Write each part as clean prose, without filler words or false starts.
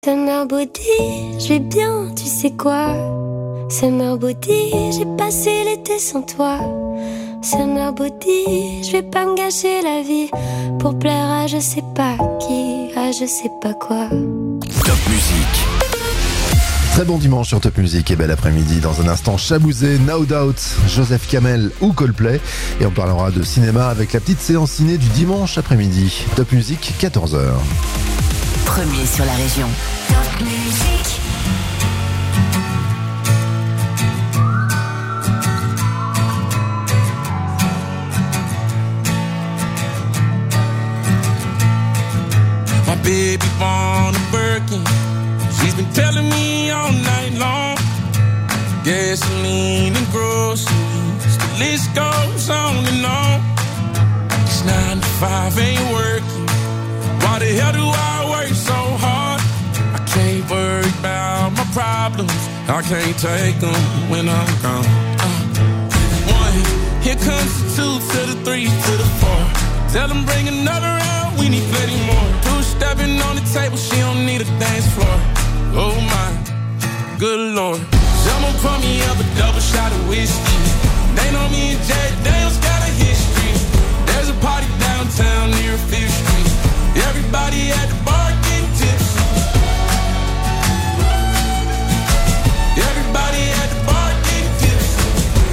Summer body, je vais bien, tu sais quoi. Summer body, j'ai passé l'été sans toi. Summer body, je vais pas me gâcher la vie pour plaire à je sais pas qui, à je sais pas quoi. Top Music. Très bon dimanche sur Top Music et bel après-midi. Dans un instant, Chabouzé, No Doubt, Joseph Kamel ou Coldplay. Et on parlera de cinéma avec la petite séance ciné du dimanche après-midi. Top Music, 14h. Premier sur la région. Top Music. My baby born a Birkin. She's been telling me all night long. Gasoline and groceries, the list goes on and on. It's 9 to 5, ain't working. Why the hell do I work so hard? I can't worry about my problems. I can't take them when I'm gone. 1, here comes the 2 to the 3 to the 4. Tell them bring another round, we need plenty more. 2 stepping on the table, she don't need a dance floor. Oh my, good Lord. Someone pour me up a double shot of whiskey. They know me and Jack Daniels got a history. There's a party downtown near 5th Street. Everybody at the bar getting tipsy. Everybody at the bar getting tipsy.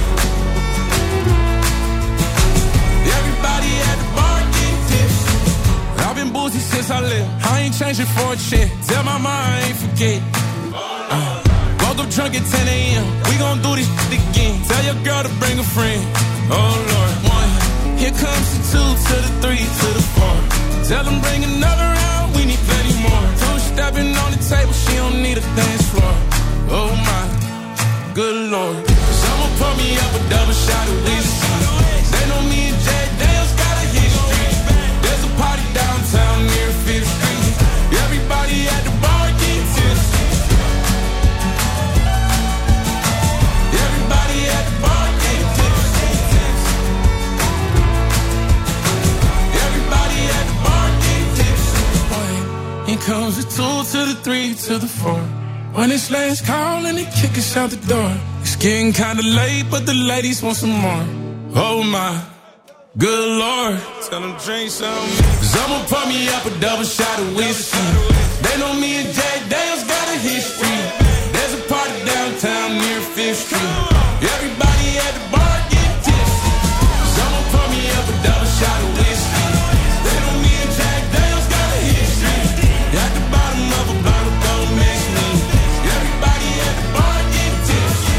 Everybody at the bar getting tipsy. I've been boozy since I left. I ain't changing for a check. Tell my mom I ain't forget. Woke up drunk at 10 a.m. We gon' do this shit again. Tell your girl to bring a friend. Oh Lord. 1, here comes the 2 to the 3 to the 4. Tell them bring another round, we need plenty more. 2 stepping on the table, she don't need a dance floor. Oh my, good Lord. Someone pour me up a double shot of whiskey. They know me and Jack Daniels got a history. There's a party downtown near 5th Street. Everybody at the bar getting tipsy. Everybody at the bar getting tipsy. Everybody at the bar getting tipsy. Here comes the 2 to the 3 to the 4. When it's last call and they kick us out the door. It's getting kinda late, but the ladies want some more. Oh my, good Lord. Tell them drink some. Someone pour me up a double shot of whiskey. They know me and Jack Daniels got a history. There's a party downtown near 5th Street. Everybody at the bar getting tipsy. Someone pour me up a double shot of whiskey. They know me and Jack Daniels got a history. At the bottom of a bottle, don't mix me. Everybody at the bar getting tipsy.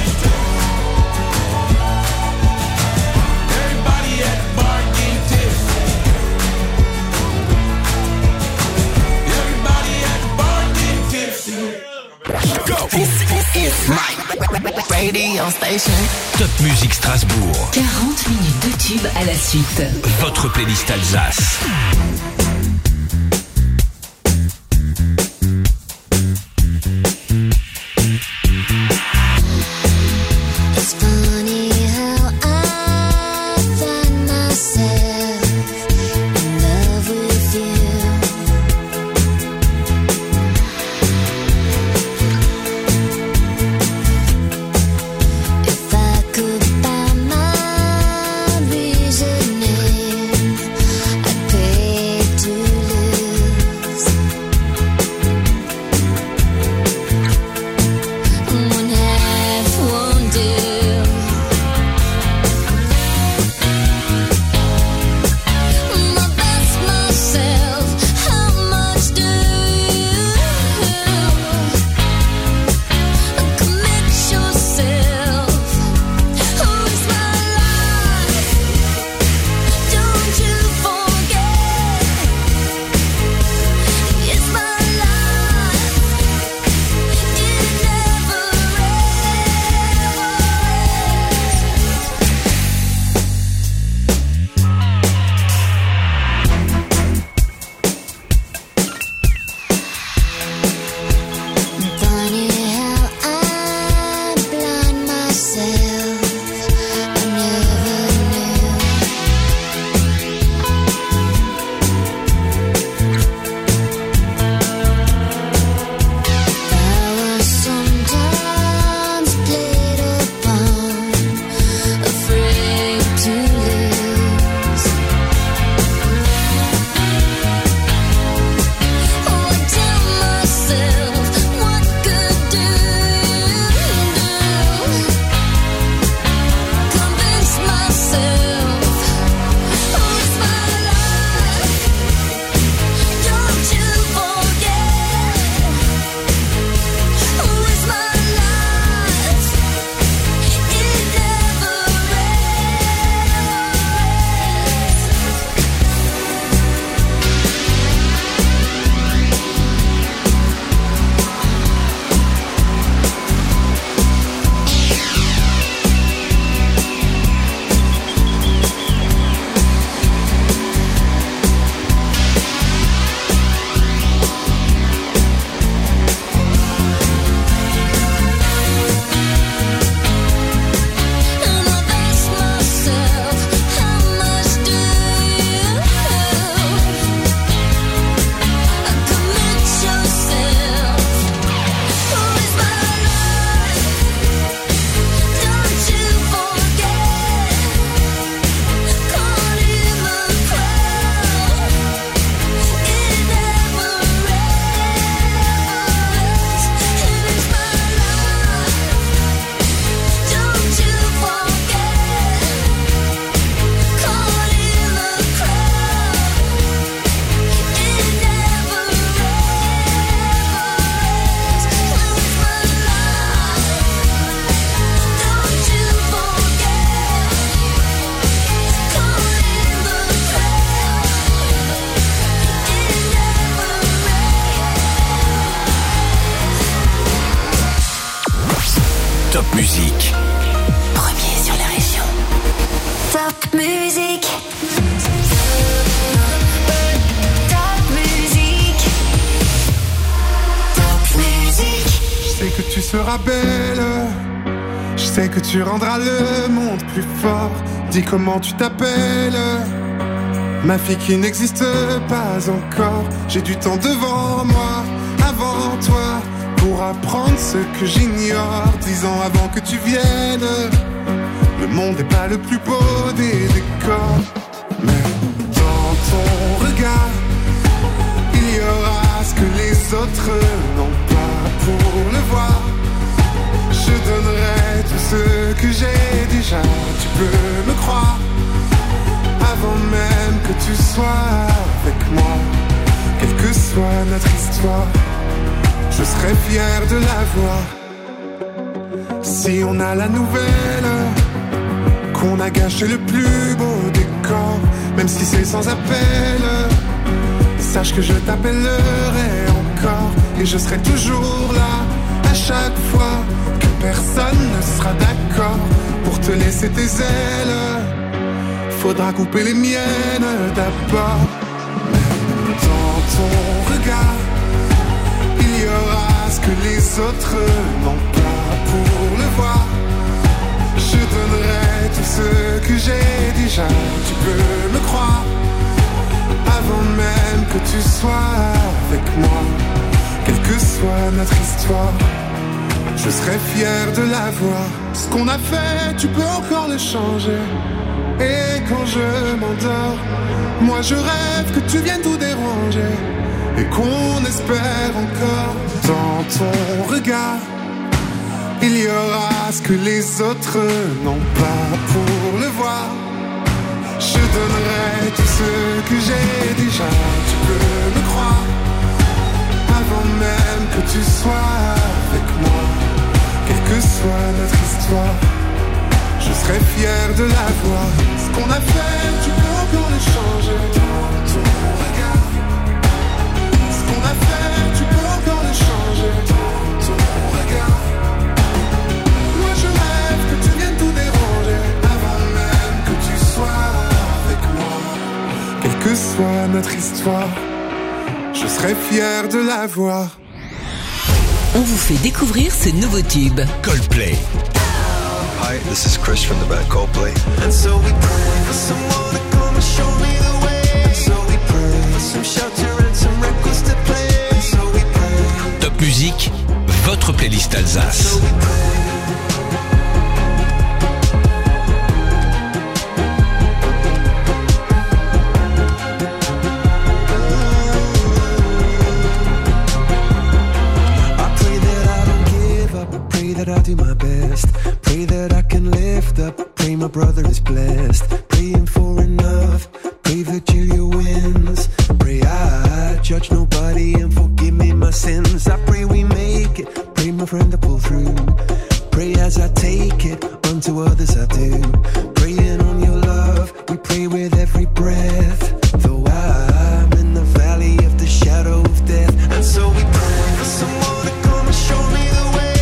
Everybody at the bar getting tipsy. Everybody at the bar getting tipsy. Go! This is my radio station. Top Music Strasbourg. 40 minutes de tube à la suite. Votre playlist Alsace. It's funny how I find myself in love with you. If I could buy my reasoning, I'd pay Top Musique. Premier sur la région. Top musique. Top musique. Top musique. Je sais que tu seras belle. Je sais que tu rendras le monde plus fort. Dis comment tu t'appelles. Ma fille qui n'existe pas encore. J'ai du temps devant moi, avant toi, pour apprendre ce que j'ignore. 10 ans avant que tu viennes. Le monde n'est pas le plus beau des décors, mais dans ton regard, il y aura ce que les autres n'ont pas. Pour le voir, je donnerai tout ce que j'ai déjà. Tu peux me croire, avant même que tu sois avec moi. Quelle que soit notre histoire, je serai fier de la voir. Si on a la nouvelle qu'on a gâché le plus beau décor, même si c'est sans appel, sache que je t'appellerai encore. Et je serai toujours là, à chaque fois que personne ne sera d'accord pour te laisser tes ailes. Faudra couper les miennes d'abord. Dans ton regard, il y aura ce que les autres n'ont pas. Pour le voir, je donnerai tout ce que j'ai déjà. Tu peux me croire, avant même que tu sois avec moi. Quelle que soit notre histoire, je serai fier de la voir. Ce qu'on a fait, tu peux encore le changer. Et quand je m'endors, moi je rêve que tu viennes tout déranger. Et qu'on espère encore. Dans ton regard, il y aura ce que les autres n'ont pas. Pour le voir, je donnerai tout ce que j'ai déjà. Tu peux me croire, avant même que tu sois avec moi. Quelle que soit notre histoire, je serai fier de la voir. Ce qu'on a fait, tu peux encore le changer. Dans ton regard, ce qu'on a fait, tu peux encore le changer. Dans ton regard, moi je rêve que tu viennes tout déranger. Avant même que tu sois avec moi. Quelle que soit notre histoire, je serai fier de la voir. On vous fait découvrir ce nouveau tube. Coldplay. Hi, this is Chris from the band Coldplay. And so we pray for someone to come and show me the way. And so we pray for some shelter and some records to play. And so we pray. Top Musique, votre playlist Alsace. So we pray. That I'll do my best. Pray that I can lift up. Pray my brother is blessed. Praying for enough. Pray Virgilia wins. Pray I judge nobody and forgive me my sins. I pray we make it. Pray my friend to pull through. Pray as I take it. Unto others I do. Praying on your love. We pray with every breath. Though I'm in the valley of the shadow of death. And so we pray for someone to come and show me the way.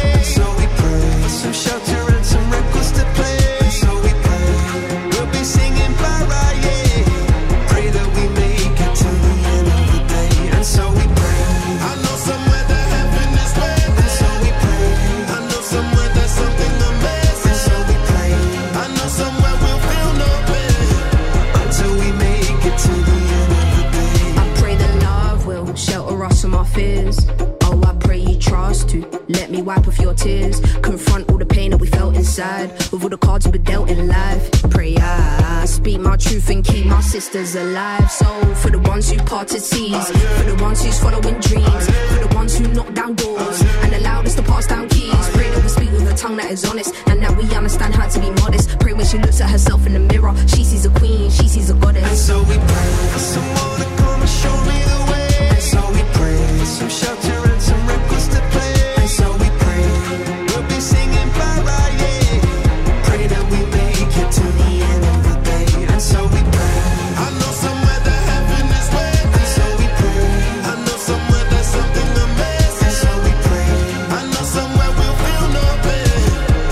Some shelter and some records to play. So we pray, we'll be singing Mariah. Pray that we make it to the end of the day. And so we pray, I know somewhere that heaven is waiting. And so we pray, I know somewhere there's something amazing. And so we pray, I know somewhere we'll feel no pain until we make it to the end of the day. I pray that love will shelter us from our fears. Oh, I pray you trust to let me wipe off your tears. Confront all the pain that we felt inside. With all the cards we've been dealt in life. Pray I speak my truth and keep my sisters alive. So for the ones who parted seas, for the ones who's following dreams, for the ones who knock down doors and allowed us to pass down keys. Pray that we speak with a tongue that is honest and that we understand how to be modest. Pray when she looks at herself in the mirror, she sees a queen, she sees a goddess. And so we pray for someone to come and show me the way. And so we pray for some shelter and some records to play. And so we pray, we'll be singing Mariah. Pray that we make it to the end of the day. And so we pray, I know somewhere that heaven is waiting. And so we pray, I know somewhere there's something amazing. And so we pray, I know somewhere we'll feel no pain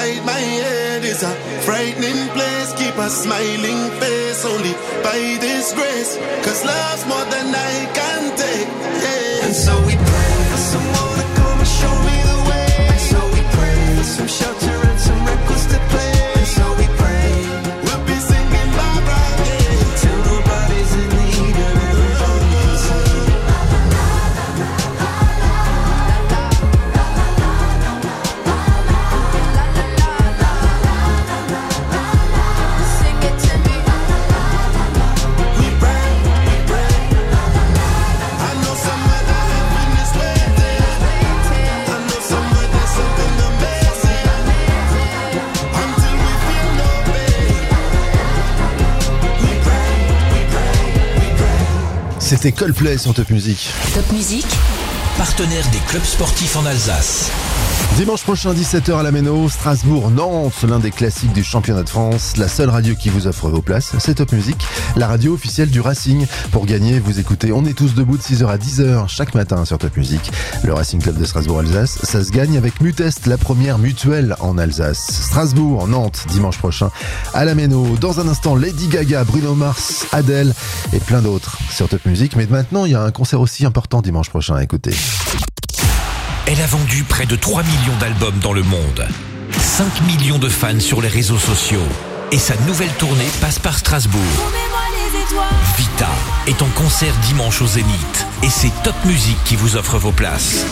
inside my head is a frightening place. Keep a smiling face only by this grace. Cause love's more than I can take. Yeah. And so we pray for someone to come and show me the way. And so we pray for some shelter and some records to play. And so we pray we'll be singing Barbara, yeah, till nobody's in need and everybody can sing. Sing it to me. We pray, we pray. I know somewhere that heaven is waiting. I know somewhere there's something amazing. Until we feel no pain. We pray, we pray, we pray. C'était Coldplay sur Top Music. Top Music, Partenaire des clubs sportifs en Alsace. Dimanche prochain, 17h à la Méno, Strasbourg, Nantes, l'un des classiques du championnat de France. La seule radio qui vous offre vos places, c'est Top Music, la radio officielle du Racing. Pour gagner, vous écoutez On est tous debout de 6h à 10h chaque matin sur Top Music. Le Racing Club de Strasbourg-Alsace, ça se gagne avec Mutest, la première mutuelle en Alsace. Strasbourg, Nantes, dimanche prochain à la Méno. Dans un instant, Lady Gaga, Bruno Mars, Adele et plein d'autres sur Top Music. Mais maintenant, il y a un concert aussi important dimanche prochain à écouter. Elle a vendu près de 3 millions d'albums dans le monde. 5 millions de fans sur les réseaux sociaux. Et sa nouvelle tournée passe par Strasbourg. Vita est en concert dimanche au Zénith. Et c'est Top Music qui vous offre vos places.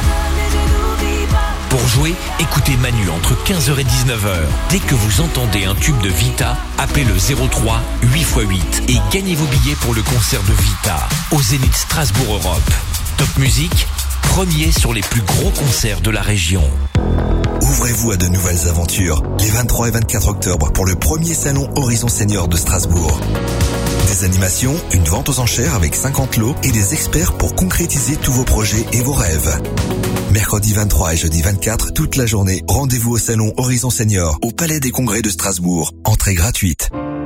Pour jouer, écoutez Manu entre 15h et 19h. Dès que vous entendez un tube de Vita, appelez le 03 8x8 et gagnez vos billets pour le concert de Vita au Zénith Strasbourg Europe. Top Music, premier sur les plus gros concerts de la région. Ouvrez-vous à de nouvelles aventures les 23 et 24 octobre pour le premier salon Horizon Senior de Strasbourg. Des animations, une vente aux enchères avec 50 lots et des experts pour concrétiser tous vos projets et vos rêves. Mercredi 23 et jeudi 24, toute la journée, rendez-vous au salon Horizon Senior au Palais des Congrès de Strasbourg. Entrée gratuite.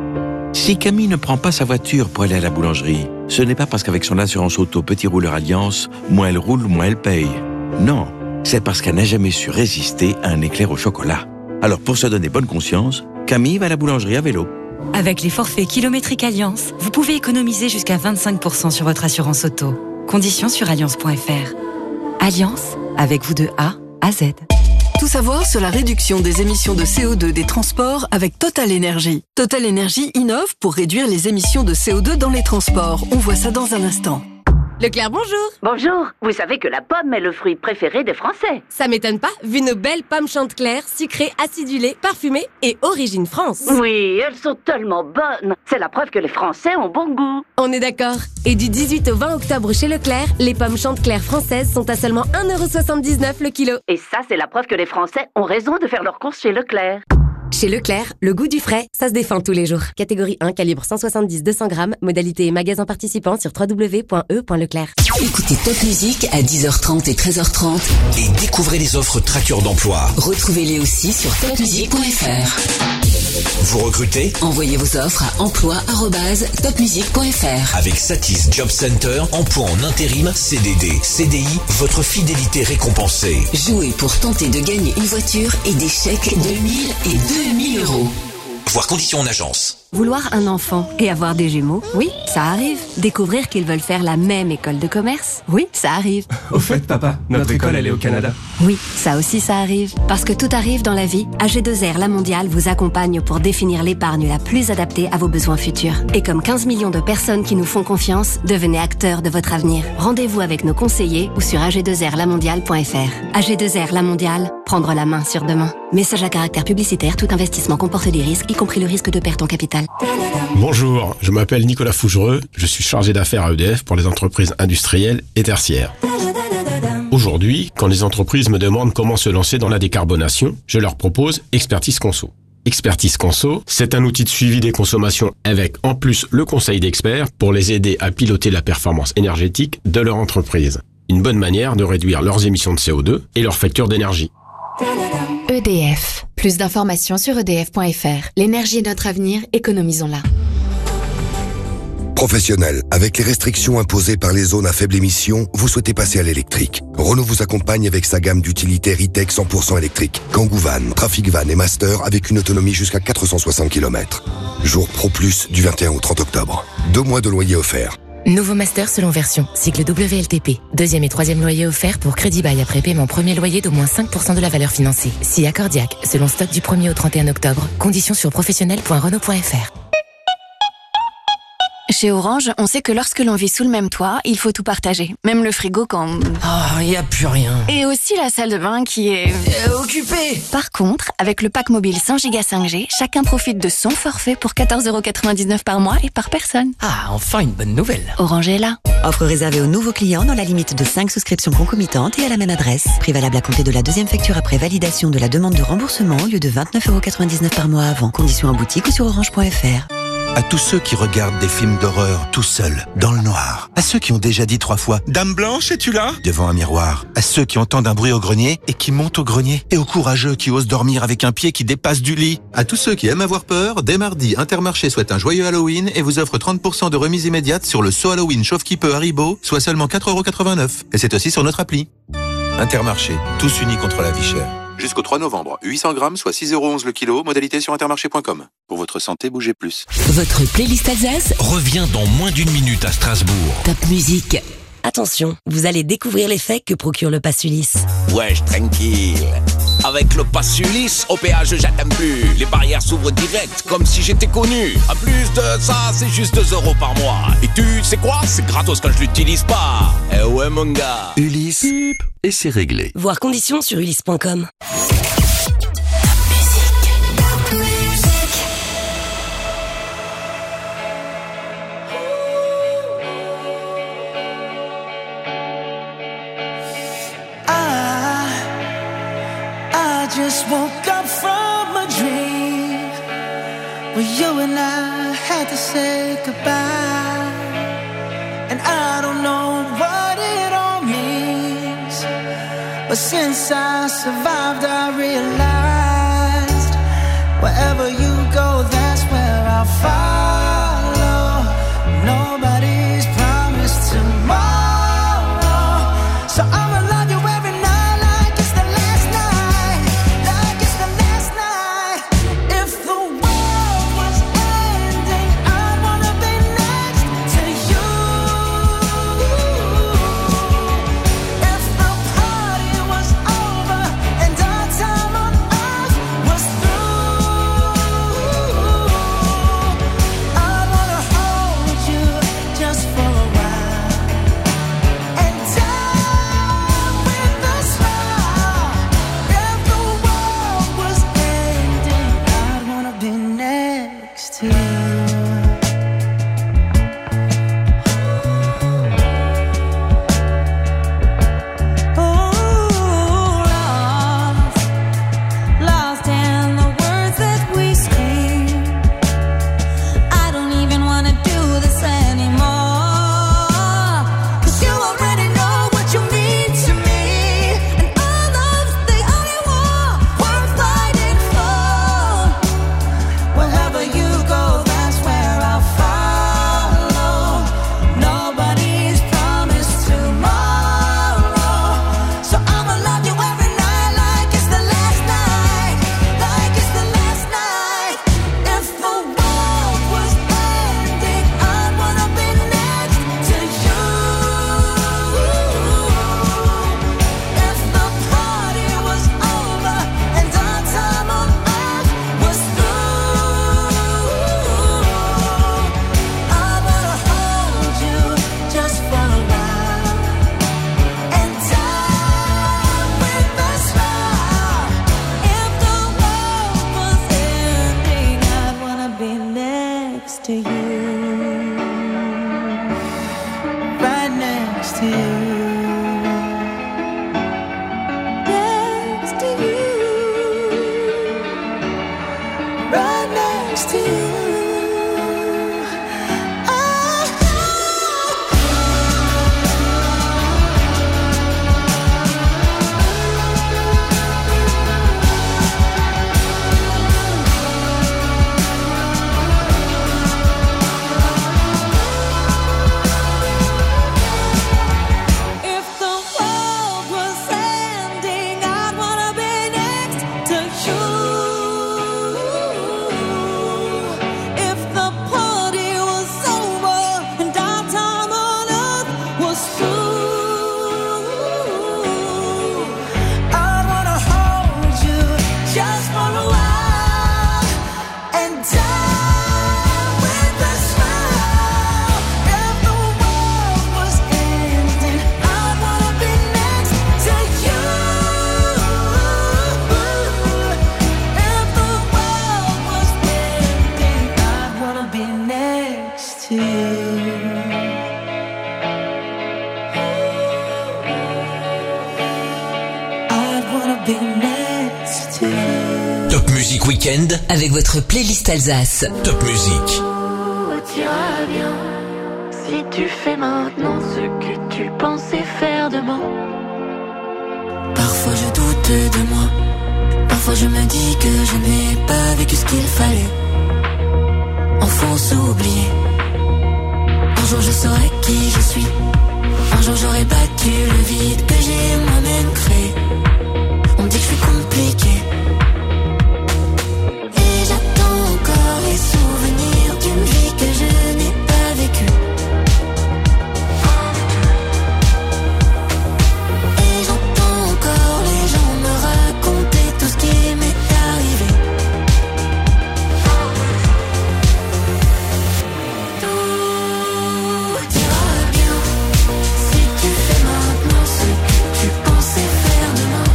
Si Camille ne prend pas sa voiture pour aller à la boulangerie, ce n'est pas parce qu'avec son assurance auto Petit Rouleur Alliance, moins elle roule, moins elle paye. Non, c'est parce qu'elle n'a jamais su résister à un éclair au chocolat. Alors pour se donner bonne conscience, Camille va à la boulangerie à vélo. Avec les forfaits kilométriques Alliance, vous pouvez économiser jusqu'à 25% sur votre assurance auto. Conditions sur alliance.fr. Alliance, avec vous de A à Z. Tout savoir sur la réduction des émissions de CO2 des transports avec Total Energy. Total Energy innove pour réduire les émissions de CO2 dans les transports. On voit ça dans un instant. Leclerc, bonjour. Bonjour. Vous savez que la pomme est le fruit préféré des Français. Ça m'étonne pas, vu nos belles pommes Chantecler, sucrées, acidulées, parfumées et origine France. Oui, elles sont tellement bonnes. C'est la preuve que les Français ont bon goût. On est d'accord. Et du 18 au 20 octobre chez Leclerc, les pommes Chantecler françaises sont à seulement 1,79€ le kilo. Et ça, c'est la preuve que les Français ont raison de faire leurs courses chez Leclerc. Chez Leclerc, le goût du frais, ça se défend tous les jours. Catégorie 1, calibre 170-200 grammes, modalité et magasin participant sur www.e.leclerc. Écoutez Top Music à 10h30 et 13h30 et découvrez les offres traqueurs d'emploi. Retrouvez-les aussi sur topmusic.fr. Vous recrutez ? Envoyez vos offres à emploi@topmusic.fr. Avec Satis Job Center, emploi en intérim, CDD, CDI, votre fidélité récompensée. Jouez pour tenter de gagner une voiture et des chèques de 1000 et 2000 euros. Voir conditions en agence. Vouloir un enfant et avoir des jumeaux, oui, ça arrive. Découvrir qu'ils veulent faire la même école de commerce, oui, ça arrive. Au fait, papa, notre école, elle est au Canada. Oui, ça aussi, ça arrive. Parce que tout arrive dans la vie, AG2R La Mondiale vous accompagne pour définir l'épargne la plus adaptée à vos besoins futurs. Et comme 15 millions de personnes qui nous font confiance, devenez acteurs de votre avenir. Rendez-vous avec nos conseillers ou sur ag2rlamondiale.fr. AG2R La Mondiale, prendre la main sur demain. Message à caractère publicitaire, tout investissement comporte des risques, y compris le risque de perte en capital. Bonjour, je m'appelle Nicolas Fougereux, je suis chargé d'affaires à EDF pour les entreprises industrielles et tertiaires. Aujourd'hui, quand les entreprises me demandent comment se lancer dans la décarbonation, je leur propose Expertise Conso. Expertise Conso, c'est un outil de suivi des consommations avec en plus le conseil d'experts pour les aider à piloter la performance énergétique de leur entreprise. Une bonne manière de réduire leurs émissions de CO2 et leurs factures d'énergie. EDF. Plus d'informations sur edf.fr. L'énergie est notre avenir, économisons-la. Professionnels, avec les restrictions imposées par les zones à faible émission, vous souhaitez passer à l'électrique. Renault vous accompagne avec sa gamme d'utilitaires e-tech 100% électrique. Kangoo Van, Trafic Van et Master avec une autonomie jusqu'à 460 km. Jour Pro Plus du 21 au 30 octobre. 2 mois de loyer offert. Nouveau Master selon version. Cycle WLTP. 2e et 3e loyer offert pour crédit bail après paiement premier loyer d'au moins 5% de la valeur financée. Si accordiaque, selon stock du 1er au 31 octobre. Conditions sur professionnel.renault.fr. Chez Orange, on sait que lorsque l'on vit sous le même toit, il faut tout partager. Même le frigo quand... il n'y a plus rien. Et aussi la salle de bain qui est... occupée. Par contre, avec le pack mobile 100 Go 5G, chacun profite de son forfait pour 14,99€ par mois et par personne. Ah, enfin une bonne nouvelle. Orange est là. Offre réservée aux nouveaux clients dans la limite de 5 souscriptions concomitantes et à la même adresse. Prix valable à compter de la 2e facture après validation de la demande de remboursement au lieu de 29,99€ par mois avant. Conditions en boutique ou sur orange.fr. À tous ceux qui regardent des films d'horreur tout seuls, dans le noir. À ceux qui ont déjà dit 3 fois « Dame Blanche, es-tu là ?» devant un miroir. À ceux qui entendent un bruit au grenier et qui montent au grenier. Et aux courageux qui osent dormir avec un pied qui dépasse du lit. À tous ceux qui aiment avoir peur, dès mardi, Intermarché souhaite un joyeux Halloween et vous offre 30% de remise immédiate sur le saut Halloween Chauffe-qui-peut Haribo, soit seulement 4,89€. Et c'est aussi sur notre appli. Intermarché, tous unis contre la vie chère. Jusqu'au 3 novembre, 800 grammes, soit 6,11€ le kilo, modalité sur intermarché.com. Pour votre santé, bougez plus. Votre playlist Alsace revient dans moins d'une minute à Strasbourg. Top musique. Attention, vous allez découvrir l'effet que procure le pass Ulysse. Wesh, tranquille. Avec le pass Ulysse, au péage j'attends plus. Les barrières s'ouvrent direct, comme si j'étais connu. En plus de ça, c'est juste 2€ par mois. Et tu sais quoi? C'est gratos quand je l'utilise pas. Eh ouais mon gars. Ulysse, et c'est réglé. Voir conditions sur ulysse.com. I just woke up from a dream where you and I had to say goodbye, and I don't know what it all means, but since I survived I realized wherever you go, that's where I'll follow. Nobody's promised tomorrow, so I'ma love you every night. to you. I wanna be next to you. Top Music Weekend avec votre playlist Alsace. Top Music. Tu iras bien si tu fais maintenant ce que tu pensais faire demain. Parfois je doute de moi. Parfois je me dis que je n'ai pas vécu ce qu'il fallait. Enfance oubliée. Un jour je saurai qui je suis. Un jour j'aurai battu le vide que j'ai moi-même créé. On me dit que je suis compliqué. Et j'attends encore les souvenirs d'une vie que je n'ai pas vécue. Et j'entends encore les gens me raconter tout ce qui m'est arrivé. Tout ira bien si tu fais maintenant ce que tu pensais faire demain.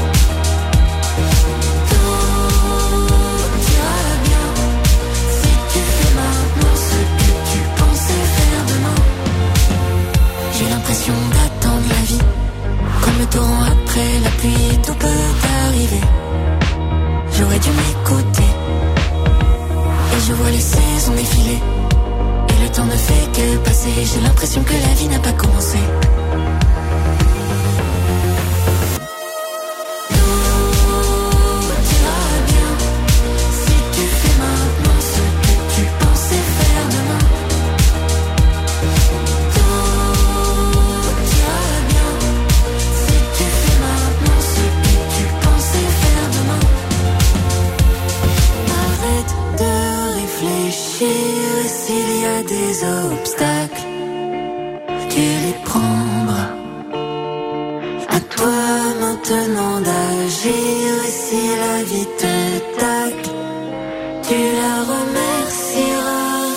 Tout ira bien si tu fais maintenant ce que tu pensais faire demain. J'ai l'impression d'attendre la vie comme le torrent après la pluie, tout peut arriver. J'aurais dû m'écouter. Et je vois les saisons défiler. Et le temps ne fait que passer. J'ai l'impression que la vie n'a pas commencé. Tout ira bien si tu fais maintenant ce que tu pensais faire demain. Tout ira bien si tu fais maintenant ce que tu pensais faire demain. Arrête de réfléchir et s'il y a des obstacles, tu les prendras. À toi maintenant d'agir et si la vie te tacle, tu la remercieras.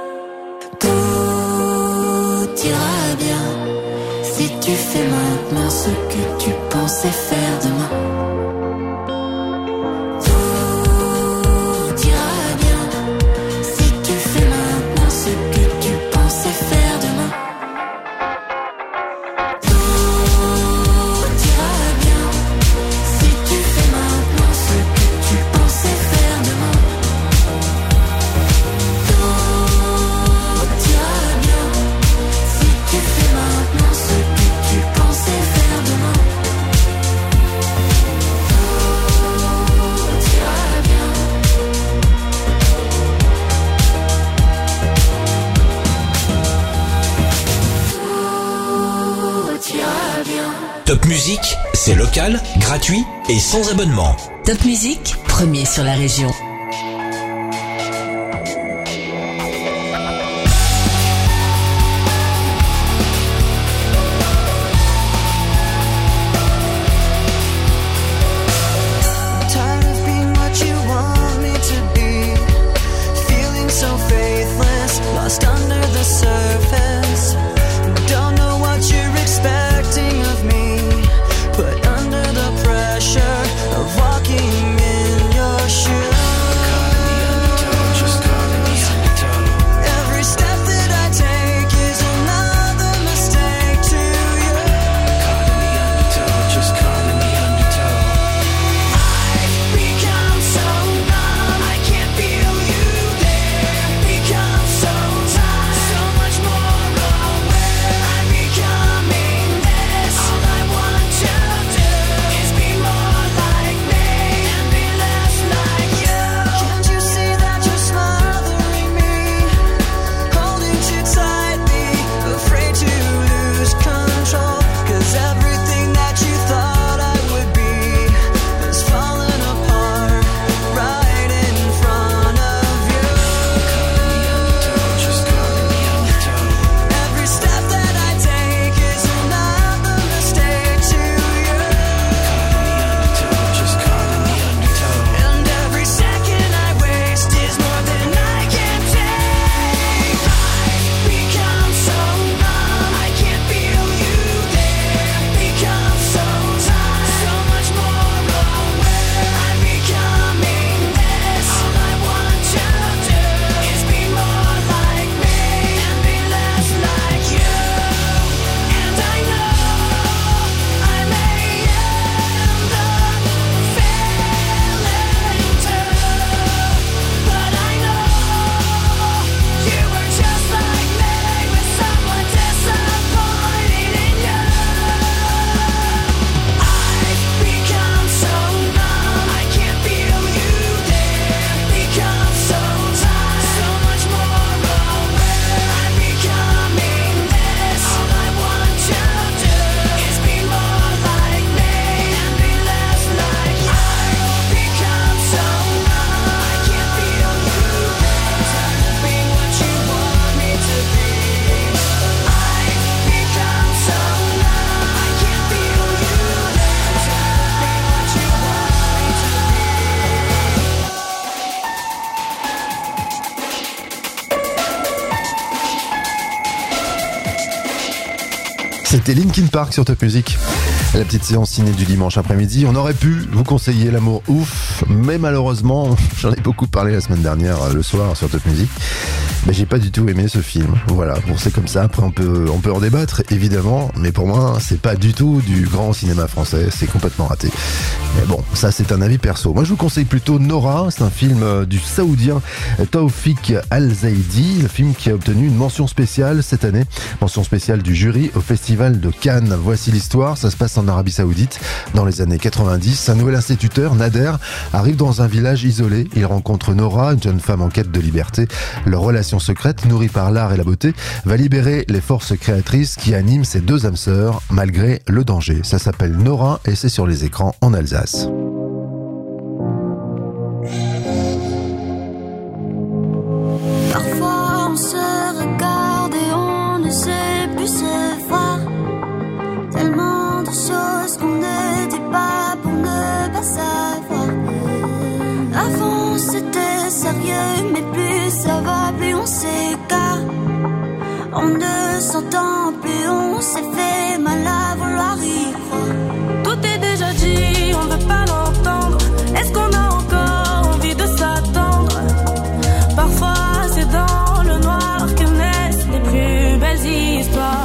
Tout ira bien si tu fais maintenant ce que tu pensais faire demain. Tout ira bien si tu fais maintenant ce que tu pensais faire demain. Tout ira bien si tu fais maintenant ce que tu pensais faire demain. Tout ira bien si tu fais maintenant ce que tu pensais faire demain. Tout ira bien. Tout ira bien. Top Music, c'est local, gratuit et sans abonnement. Top Music, premier sur la région. Tired of being what you want me to be. Feeling so faithless, lost under the surface. Don't know what you're expecting of me. Put under the pressure of walking in your shoes. Every step that I take is another mistake to you. I've become so numb, I can't feel you there. Become so tired, so much C'était Linkin Park sur Top Music. La petite séance ciné du dimanche après-midi. On aurait pu vous conseiller L'amour ouf, mais malheureusement, j'en ai beaucoup parlé la semaine dernière, le soir, sur Top Music. Mais j'ai pas du tout aimé ce film. Voilà, bon, c'est comme ça. Après, on peut en débattre, évidemment. Mais pour moi, c'est pas du tout du grand cinéma français. C'est complètement raté. Mais bon, ça, c'est un avis perso. Moi, je vous conseille plutôt Nora. C'est un film du Saoudien Taoufik Al-Zaidi. Le film qui a obtenu une mention spéciale cette année. Mention spéciale du jury au Festival de Cannes. Voici l'histoire. Ça se passe en Arabie Saoudite dans les années 90. Un nouvel instituteur, Nader, arrive dans un village isolé. Il rencontre Nora, une jeune femme en quête de liberté. Leur relation secrète, nourrie par l'art et la beauté, va libérer les forces créatrices qui animent ces deux âmes sœurs malgré le danger. Ça s'appelle Nora et c'est sur les écrans en Alsace. Parfois on se regarde et on ne sait plus se voir. Tellement de choses qu'on ne dit pas pour ne pas savoir. Avant c'était sérieux, mais plus ça va, plus on s'écarte. On ne s'entend plus, on s'est fait mal à vouloir y croire. Tout est déjà dit, on veut pas l'entendre. Est-ce qu'on a encore envie de s'attendre? Parfois c'est dans le noir que naissent les plus belles histoires.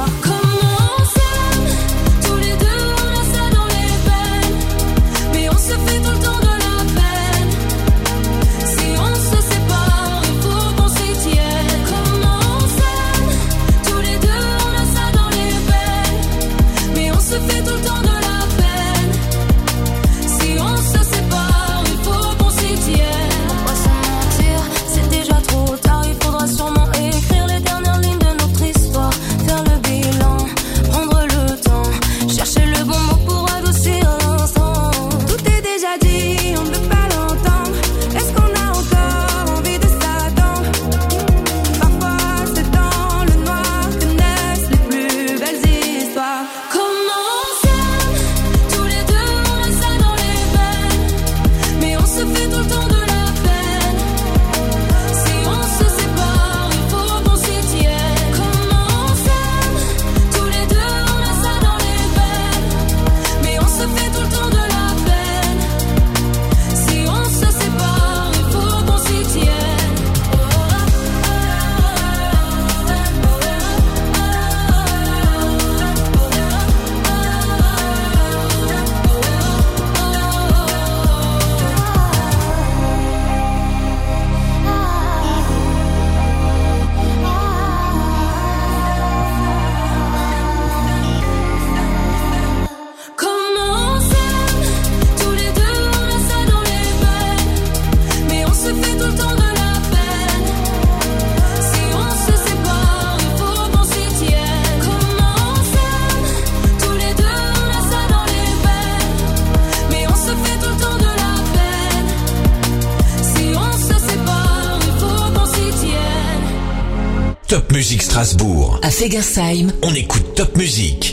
Top Music Strasbourg. À Fegersheim, on écoute Top Music.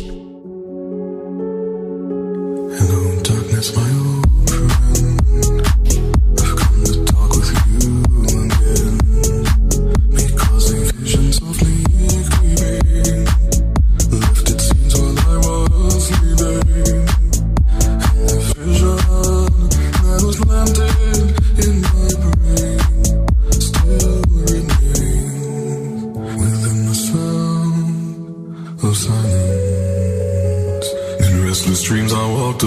Hello, darkness, my old friend. I've come to talk with you again. Because a vision softly creeping lifted scenes while I was sleeping. And the vision that was planted in my brain still remains within the sound of silence. In restless dreams I walked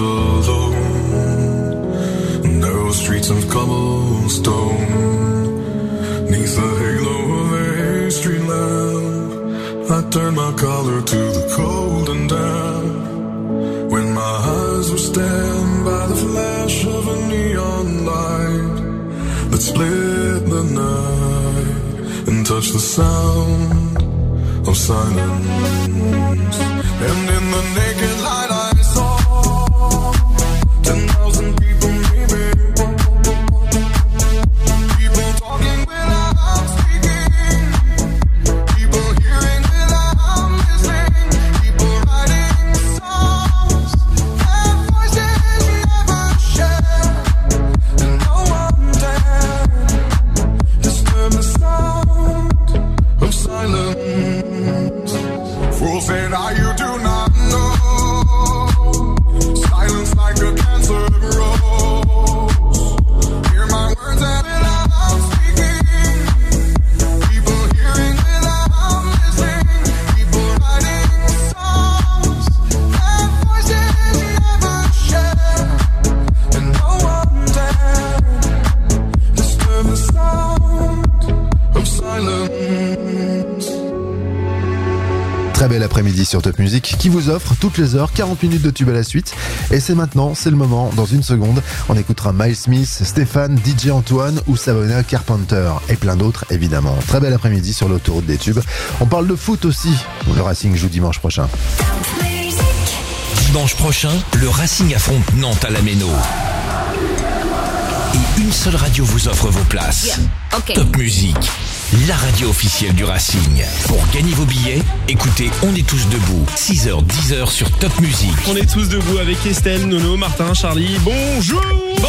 alone, narrow streets of cobblestone, neath the halo of a street lamp. I turned my collar to the cold and damp, when my eyes were stabbed by the flash of a neon light that split the night and touched the sound of silence. And in the naked light I saw 10,000 people maybe, people talking without speaking, people hearing without listening, people writing songs that voices never share, and no one dared disturb the sound of silence. Fool said, you do not know Très bel après-midi sur Top Music qui vous offre toutes les heures 40 minutes de tube à la suite. Et c'est maintenant, c'est le moment. Dans une seconde, on écoutera Miles Smith, Stéphane, DJ Antoine ou Sabrina Carpenter et plein d'autres évidemment. Très bel après-midi sur l'autoroute des tubes. On parle de foot aussi. Le Racing joue dimanche prochain. Dimanche prochain, le Racing affronte Nantes à la Méno. Et une seule radio vous offre vos places. Yeah. Okay. Top Music, la radio officielle du Racing. Pour gagner vos billets, écoutez On est tous debout, 6h, 10h sur Top Music. On est tous debout avec Estelle, Nono, Martin, Charlie. Bonjour.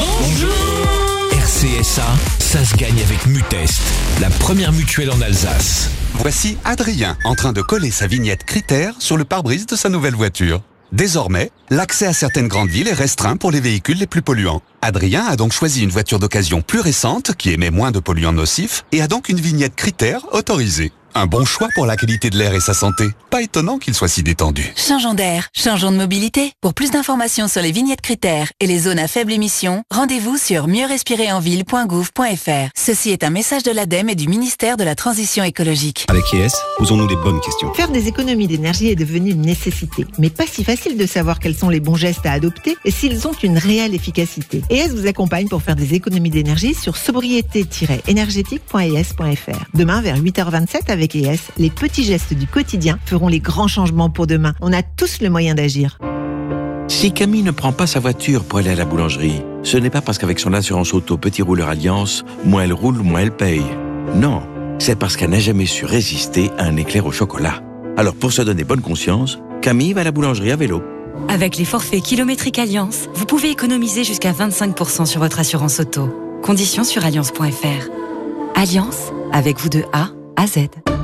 RCSA, ça se gagne avec Mutest, la première mutuelle en Alsace. Voici Adrien en train de coller sa vignette critère sur le pare-brise de sa nouvelle voiture. Désormais, l'accès à certaines grandes villes est restreint pour les véhicules les plus polluants. Adrien a donc choisi une voiture d'occasion plus récente qui émet moins de polluants nocifs et a donc une vignette critère autorisée. Un bon choix pour la qualité de l'air et sa santé. Pas étonnant qu'il soit si détendu. Changeons d'air, changeons de mobilité. Pour plus d'informations sur les vignettes critères et les zones à faible émission, rendez-vous sur mieuxrespirerenville.gouv.fr. Ceci est un message de l'ADEME et du ministère de la Transition écologique. Avec IS, posons-nous les bonnes questions. Faire des économies d'énergie est devenu une nécessité, mais pas si facile de savoir quels sont les bons gestes à adopter et s'ils ont une réelle efficacité. ES vous accompagne pour faire des économies d'énergie sur sobriété-énergétique.es.fr. Demain vers 8h27 avec ES, les petits gestes du quotidien feront les grands changements pour demain. On a tous le moyen d'agir. Si Camille ne prend pas sa voiture pour aller à la boulangerie, ce n'est pas parce qu'avec son assurance auto Petit Rouleur Alliance, moins elle roule, moins elle paye. Non, c'est parce qu'elle n'a jamais su résister à un éclair au chocolat. Alors pour se donner bonne conscience, Camille va à la boulangerie à vélo. Avec les forfaits kilométriques Alliance, vous pouvez économiser jusqu'à 25% sur votre assurance auto. Conditions sur alliance.fr. Alliance, avec vous de A à Z.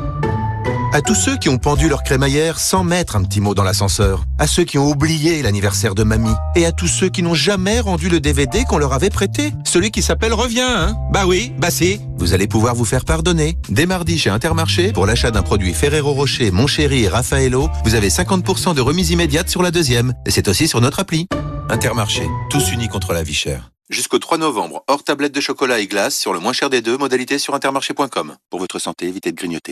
À tous ceux qui ont pendu leur crémaillère sans mettre un petit mot dans l'ascenseur, à ceux qui ont oublié l'anniversaire de mamie, et à tous ceux qui n'ont jamais rendu le DVD qu'on leur avait prêté. Celui qui s'appelle Reviens, hein? Bah oui, bah si. Vous allez pouvoir vous faire pardonner. Dès mardi chez Intermarché, pour l'achat d'un produit Ferrero Rocher, Mon Chéri et Raffaello, vous avez 50% de remise immédiate sur la deuxième. Et c'est aussi sur notre appli. Intermarché, tous unis contre la vie chère. Jusqu'au 3 novembre, hors tablette de chocolat et glace sur le moins cher des deux, modalité sur intermarché.com. Pour votre santé, évitez de grignoter.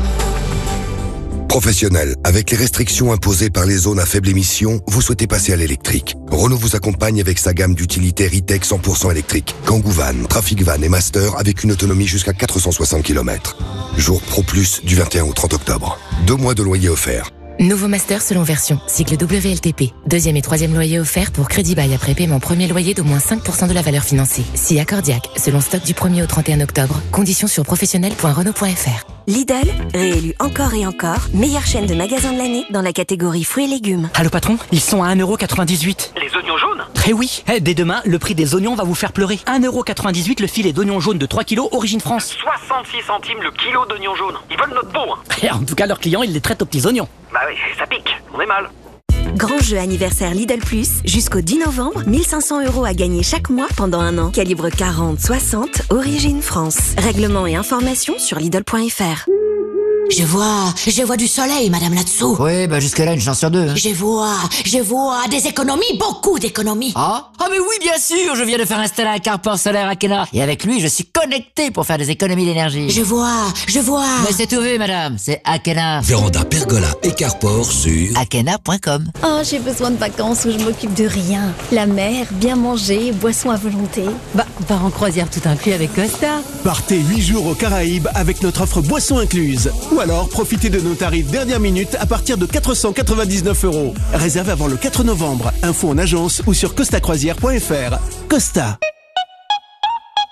Professionnel, avec les restrictions imposées par les zones à faible émission, vous souhaitez passer à l'électrique. Renault vous accompagne avec sa gamme d'utilitaires E-Tech 100% électrique. Kangoo Van, Trafic Van et Master avec une autonomie jusqu'à 460 km. Jour Pro Plus du 21 au 30 octobre. 2 mois de loyer offert. Nouveau Master selon version, cycle WLTP. Deuxième et troisième loyer offert pour crédit bail après paiement premier loyer d'au moins 5% de la valeur financée. Si accordiaque, selon stock du 1er au 31 octobre. Conditions sur professionnel.renault.fr. Lidl, réélu encore et encore, meilleure chaîne de magasins de l'année dans la catégorie fruits et légumes. Allô patron, ils sont à 1,98€. Les oignons jaunes? Eh oui, dès demain, le prix des oignons va vous faire pleurer. 1,98€ le filet d'oignons jaunes de 3 kg origine France. 66 centimes le kilo d'oignons jaunes. Ils veulent notre peau, hein. Et en tout cas, leurs clients, ils les traitent aux petits oignons. Bah oui, ça pique, on est mal. Grand jeu anniversaire Lidl Plus, jusqu'au 10 novembre, 1500 € à gagner chaque mois pendant un an. Calibre 40-60, origine France. Règlement et informations sur Lidl.fr. Je vois du soleil, madame là-dessous. Oui, bah jusque-là, une chance sur deux. Hein. Je vois des économies, beaucoup d'économies. Ah mais oui, bien sûr, je viens de faire installer un carport solaire Akena. Et avec lui, je suis connecté pour faire des économies d'énergie. Je vois. Mais c'est tout vu, madame, c'est Akena. Véranda, pergola et carport sur akena.com. Oh, j'ai besoin de vacances où je m'occupe de rien. La mer, bien manger, boissons à volonté. Bah, on part en croisière tout inclus avec Costa. Partez 8 jours aux Caraïbes avec notre offre boissons incluses. Ou alors, profitez de nos tarifs dernière minute à partir de 499 €. Réserve avant le 4 novembre. Info en agence ou sur costacroisière.fr. Costa.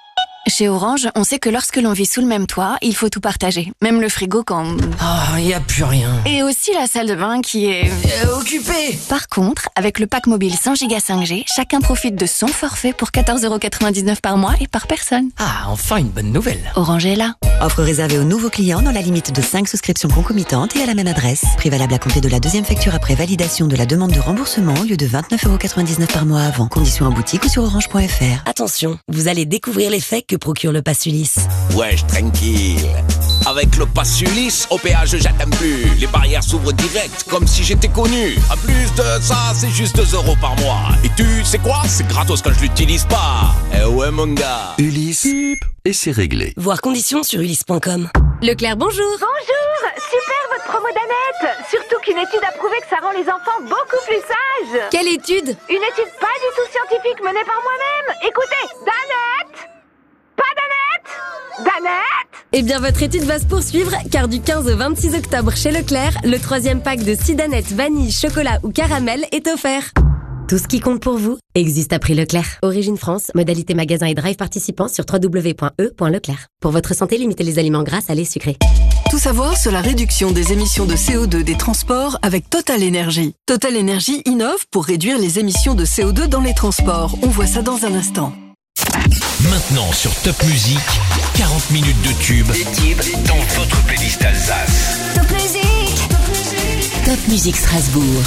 Chez Orange, on sait que lorsque l'on vit sous le même toit, il faut tout partager. Même le frigo quand... Oh, y a plus rien. Et aussi la salle de bain qui est... occupée. Par contre, avec le pack mobile 100 Go 5G, chacun profite de son forfait pour 14,99€ par mois et par personne. Ah, enfin une bonne nouvelle. Orange est là. Offre réservée aux nouveaux clients dans la limite de 5 souscriptions concomitantes et à la même adresse. Prix valable à compter de la deuxième facture après validation de la demande de remboursement au lieu de 29,99€ par mois avant. Conditions en boutique ou sur orange.fr. Attention, vous allez découvrir l'effet que procure le pass Ulysse. Wesh, tranquille. Avec le pass Ulysse, au péage j'attends plus. Les barrières s'ouvrent direct, comme si j'étais connu. En plus de ça, c'est juste 2€ par mois. Et tu sais quoi? C'est gratos quand je l'utilise pas. Eh ouais mon gars. Ulysse, et c'est réglé. Voir conditions sur ulysse.com. Leclerc, bonjour. Bonjour. Super votre promo d'Annette. Surtout qu'une étude a prouvé que ça rend les enfants beaucoup plus sages. Quelle étude? Une étude pas du tout scientifique menée par moi-même. Écoutez, d'Annette. Pas d'Annette. D'Annette. Eh bien, votre étude va se poursuivre, car du 15 au 26 octobre chez Leclerc, le 3e pack de 6 Danettes vanille, chocolat ou caramel est offert. Tout ce qui compte pour vous existe à prix Leclerc. Origine France, modalité magasin et drive participants sur www.e.leclerc. Pour votre santé, limitez les aliments gras, salés, sucrés. Tout savoir sur la réduction des émissions de CO2 des transports avec Total Energy. Total Energy innove pour réduire les émissions de CO2 dans les transports. On voit ça dans un instant. Maintenant sur Top Music, 40 minutes de tubes dans votre playlist Alsace. Top Music. Top Music Strasbourg.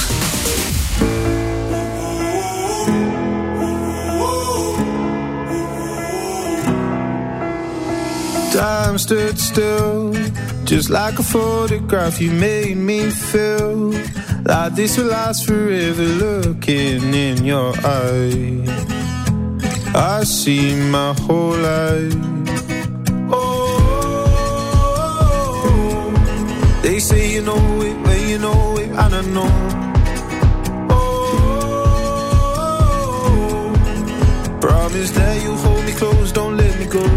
Time stood still, just like a photograph. You made me feel like this will last forever. Looking in your eyes, I see my whole life. Oh, they say you know it, but you know it, and I know. Oh, promise that you'll hold me close, don't let me go.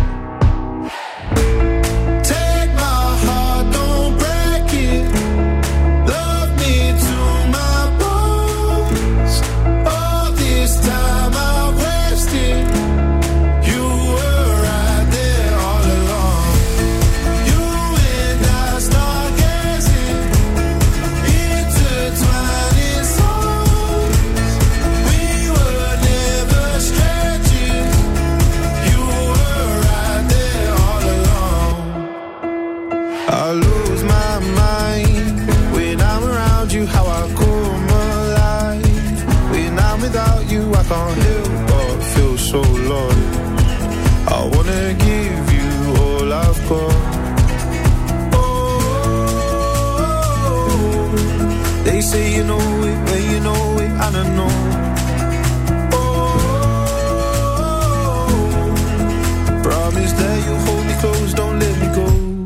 Can't help but feel so lost. I wanna give you all I've got. Oh, they say you know it, but you know it, and I know. Oh, promise that you'll hold me close, don't let me go.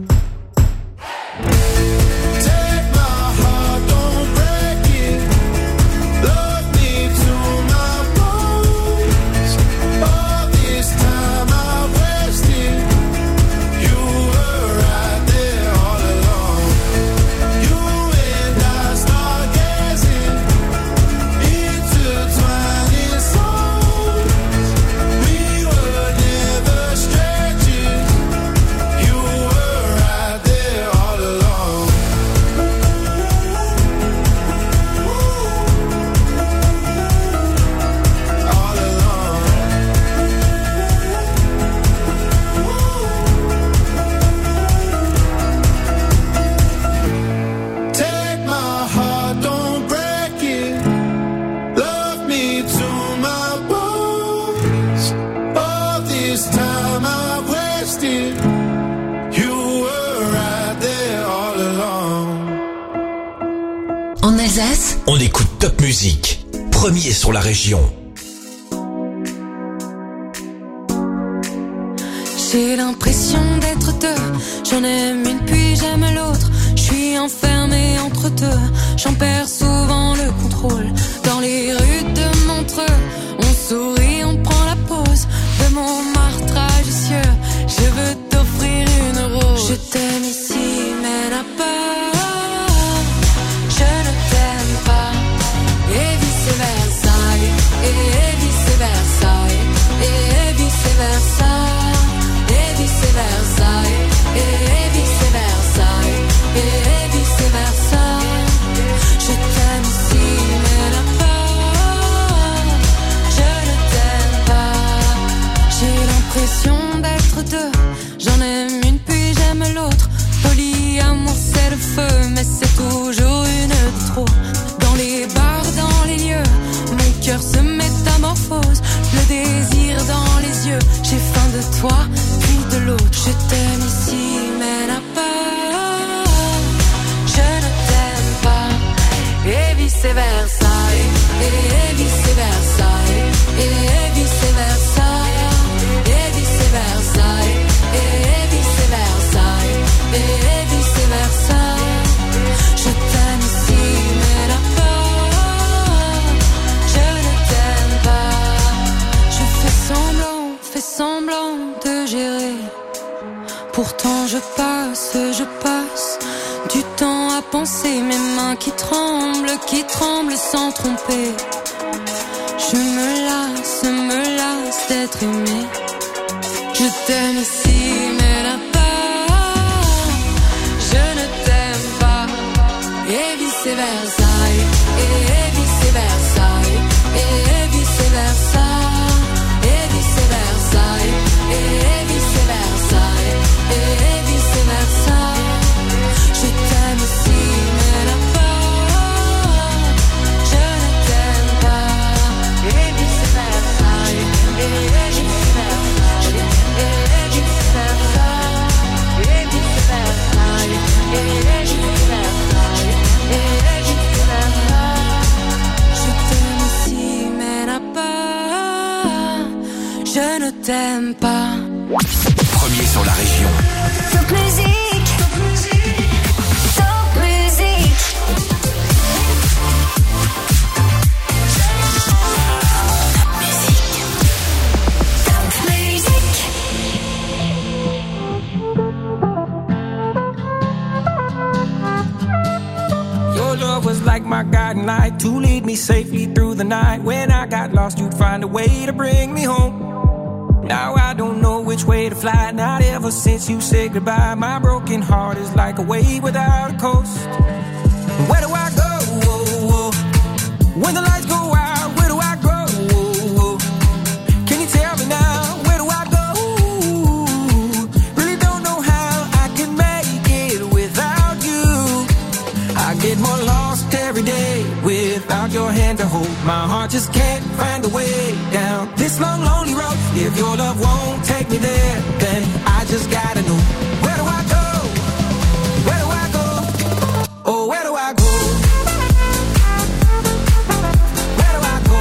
On écoute Top Music, premier sur la région. J'ai l'impression d'être deux, j'en aime une puis j'aime l'autre. Je suis enfermée entre deux, j'en perds souvent le contrôle. Dans les rues de Montreux, on sourit, on prend la pause de mon martrage vicieux. Je veux t'offrir une rose. Je t'aime ici, mais là-bas et vice versa, et vice versa. et vice-versa, et vice-versa, et vice-versa, et vice-versa, et vice-versa. Je t'aime ici, mais là-bas, je ne t'aime pas. Je fais semblant de gérer. Pourtant je passe du temps à penser, mes mains qui tremblent sans tromper. Je me lasse d'être aimée. Je t'aime ici, mais là-bas, je ne t'aime pas. Et vice-versa, et vice-versa, et vice-versa, et vice-versa, et vice-versa, et vice-versa. Je t'aime ici, mais là-bas, je ne t'aime pas. Et vice-versa, et vice-versa, et vice-versa, et vice-versa, et vice-versa, et vice-versa. Je t'aime ici, mais là-bas, je ne t'aime pas. Premier sur la région. Top musique. Top musique. Top musique. Your love was like my guiding light to lead me safely through the night. When I got lost, you'd find a way to bring me home. Now I don't know which way to fly. Not ever since you said goodbye. My broken heart is like a wave without a coast. Where do I go? When the lights go out, where do I go? Can you tell me now? Where do I go? Really don't know how I can make it without you. I get more lost every day without your hand to hold. My heart just can't find a way down this long, lonely road. If your love won't take me there, then I just gotta know. Where do I go? Where do I go? Oh, where do I go? Where do I go?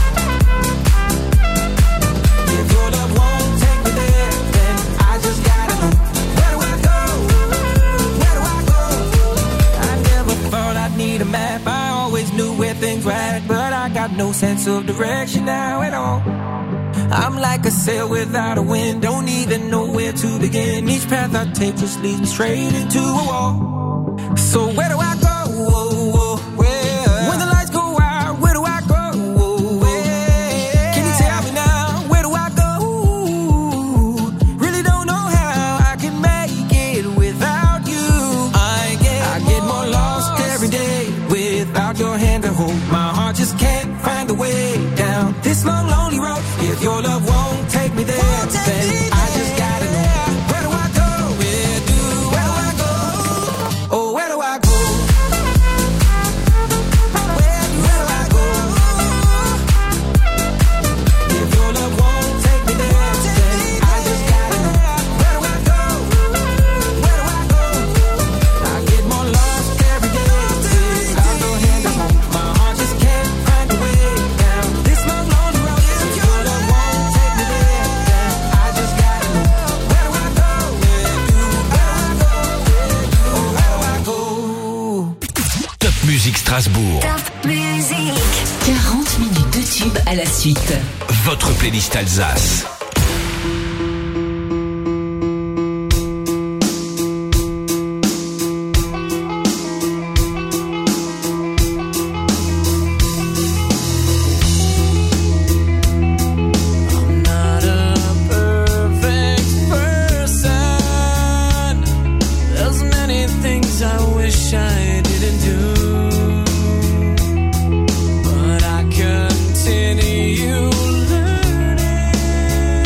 If your love won't take me there, then I just gotta know. Where do I go? Where do I go? I never thought I'd need a map. I always knew where things were at, but I got no sense of direction now at all. I'm like a sail without a wind, don't even know where to begin. Each path I take just leads me straight into a wall. So where do I go? Where? When the lights go out, where do I go? Where? Can you tell me now? Where do I go? Really don't know how I can make it without you. I get more lost every day without your hand to hold. My heart just can't find the way down this long, lonely road. If your love won't take me there, then I just gotta know. Where do I go? Where do I go? Oh, where do I go? Where do I go? If your love won't take me there, then I just gotta know. Where do I go? Where do I go? I get more lost every day without your hand to hold. My heart just can't find a way down this long, lonely road. If your love won't take me there, then I just gotta know. Where do I go? Where do I go? Top Musique Strasbourg. Top musique. 40 minutes de tube à la suite. Votre playlist Alsace. But I continue learning.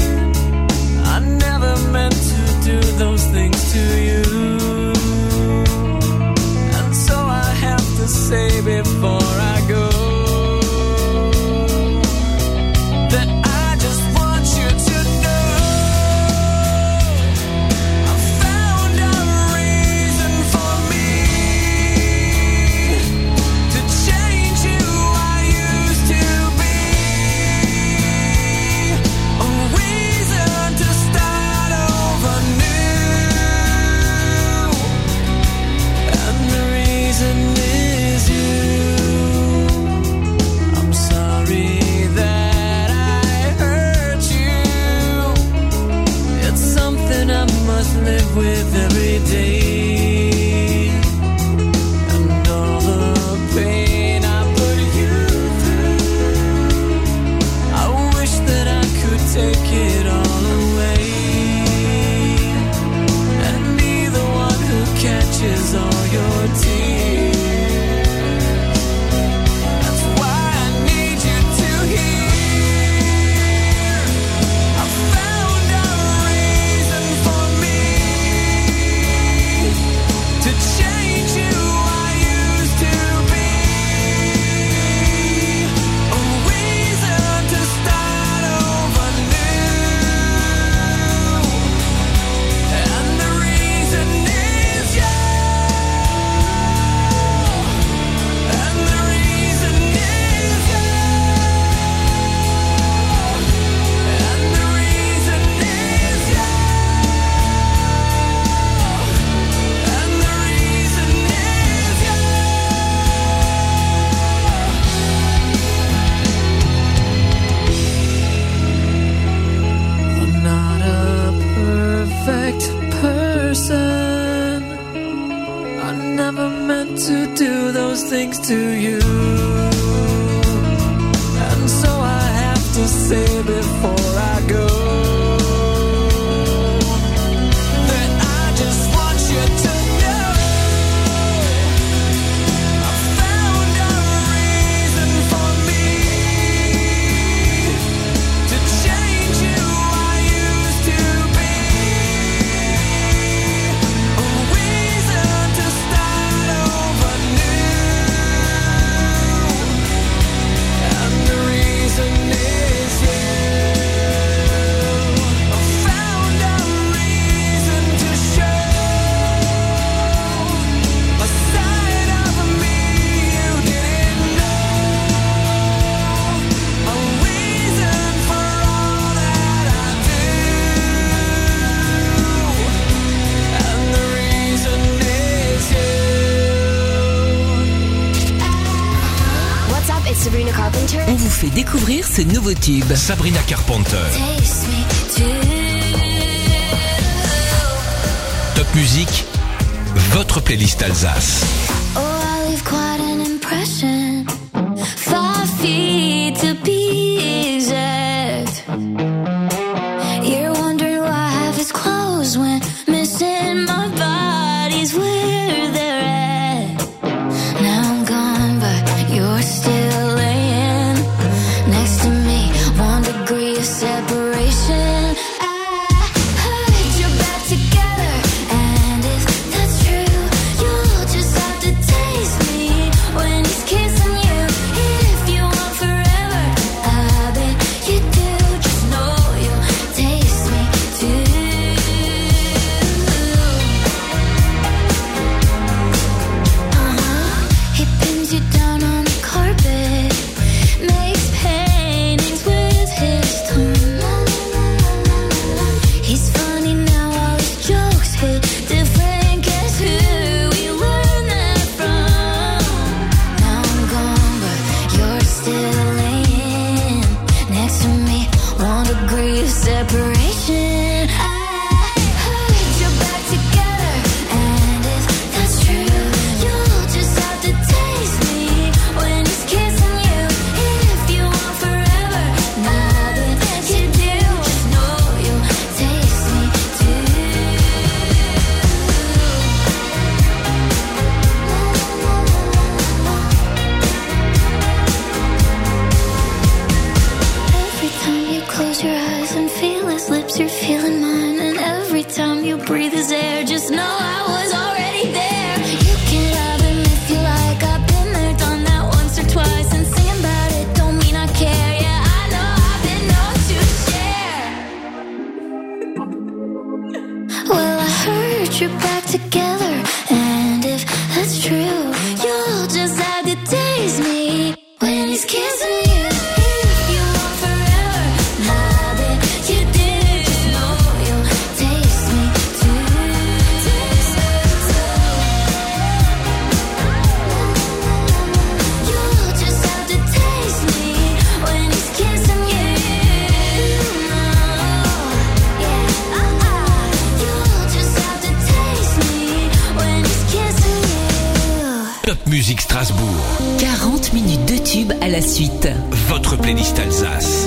to do those things to you. And so I have to say before I go that I just want you to know I found a reason for me to change who I used to be. A reason to start over new. And the reason is you. I found a reason to show a side of me you didn't know. A reason for all that I do. And the reason is you. What's up, it's Sabrina Carpenter. On vous fait découvrir ce nouveau tube. Sabrina Carpenter. Taste me too. Top Music, votre playlist Alsace. Oh, I leave quite an impression. 5 feet to be exact. You're wondering why I have his clothes when missing my body's where they're at. Now I'm gone, but you're still laying next to me. 1 degree of separation. I heard you're back together, and if that's true, you'll just have to taste me when he's kissing you. If you want forever, I bet you do. Just know you'll taste me too. He pins you down on the carpet, makes paintings with his tongue. He's funny now, all his jokes hit different. Guess who we learned that from? Now I'm gone, but you're still laying next to me. 1 degree of separation. I heard you're back together, and if that's true, you'll just have to taste me when he's kissing you. If you want forever, I bet you do. Just know you'll taste me too. Every time you close your eyes and feel his lips, you're feeling mine. And every time you breathe his air, just know I was already there. You can have him if you like. I've been there, done that once or twice. And singing about it don't mean I care. Yeah, I know I've been known to share. Well, I heard you're back together, and if that's true, you'll just have to taste me when he's kissing you. If you want forever, I bet you do. Just know you'll taste me too. Taste me too. You'll just have to taste me when he's kissing you. You'll just have to taste me when he's kissing you. Top Music Strasbourg, 40 minutes de tube à la suite. votre playlist Alsace.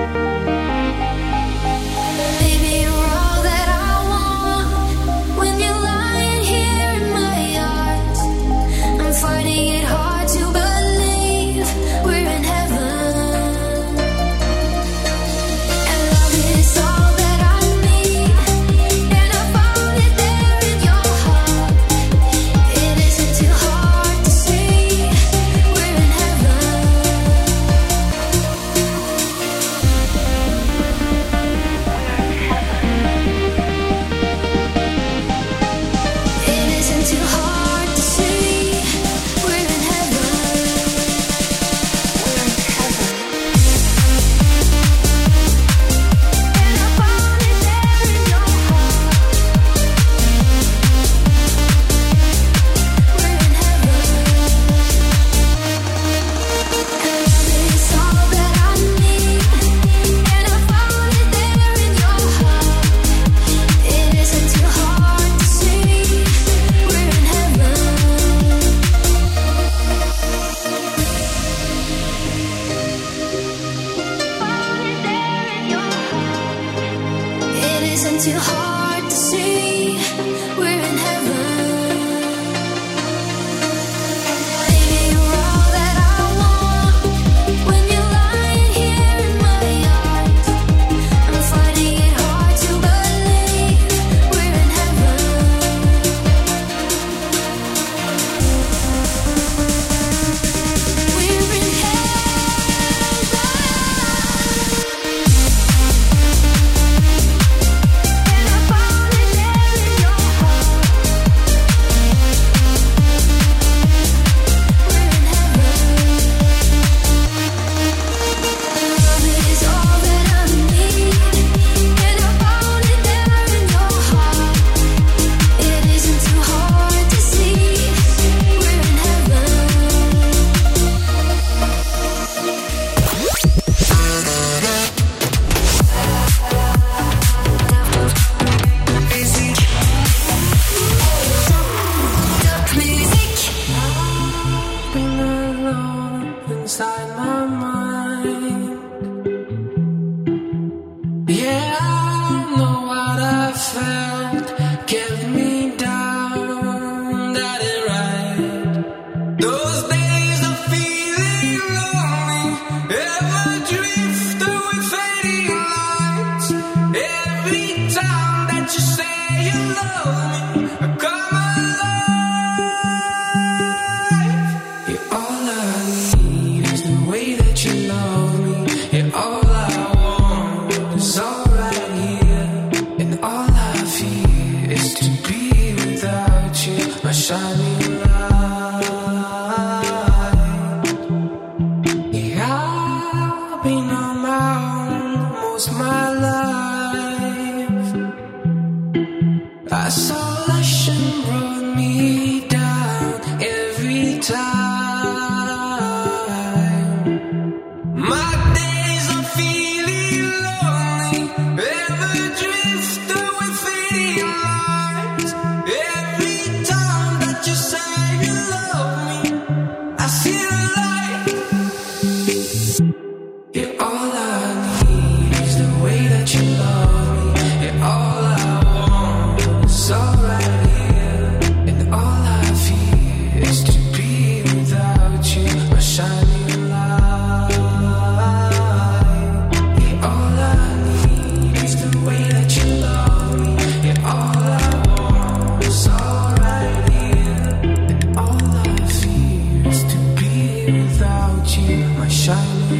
Baby, you're all that I want. When you're lying here in my arms, I'm finding it hard to believe we're in heaven. And love is all that I need, and I found it there in your heart. It isn't too hard to see we're in heaven. inside my mind. Yeah, I don't know what I felt, kept me down, that ain't right. Those days of feeling lonely, ever drift with fading lights. Every time that you say you love me, I come alive. You're all I need is the way that you love me. You're all I want is all right here. And all I feel is to be without you, my shining light. Yeah, I've been on my own most of my life. Isolation brought me down every time. My days of feeling lonely, ever drift with fading lights. Every time that you say you love me, I feel like you're all I need is the way that you love me. You're all I want is all right here. And all I feel is to be without you, my shining light. Yeah, all I need is the way that you love me. Yeah, all I want is all right here. And all I feel is to be without you, my shining light.